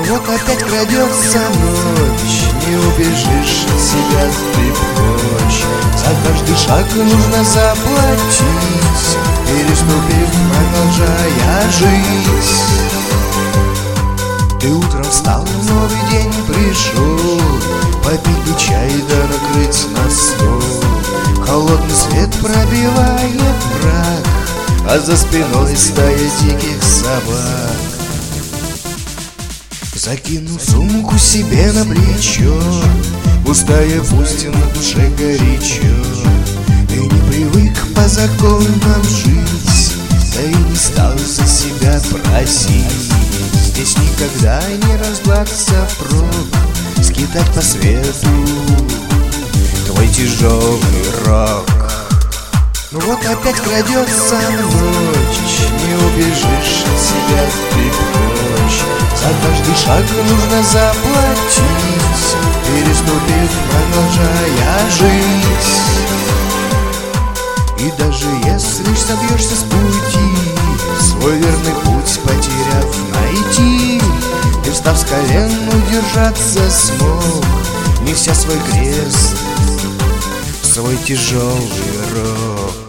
вот опять крадется ночь, не убежишь от себя ты прочь. За каждый шаг нужно заплатить, переступив, продолжая жить. Ты утром встал, новый день пришел, попить бы чай да накрыть на стол. Холодный свет пробивает мрак, а за спиной стая диких собак. Закинул сумку себе на плечо, пустая пусть на душе горячо. Ты не привык по законам жить, да и не стал за себя просить. Здесь никогда не разгладся прок, скитать по свету твой тяжелый рок. Ну вот опять крадется ночь, не убежишь от себя ты прочь. За каждый шаг нужно заплатить, переступив, продолжая жить. И даже если собьешься с пути, свой верный путь потеряв найти, ты, встав с колен, удержаться смог, неся свой крест, свой тяжелый рок.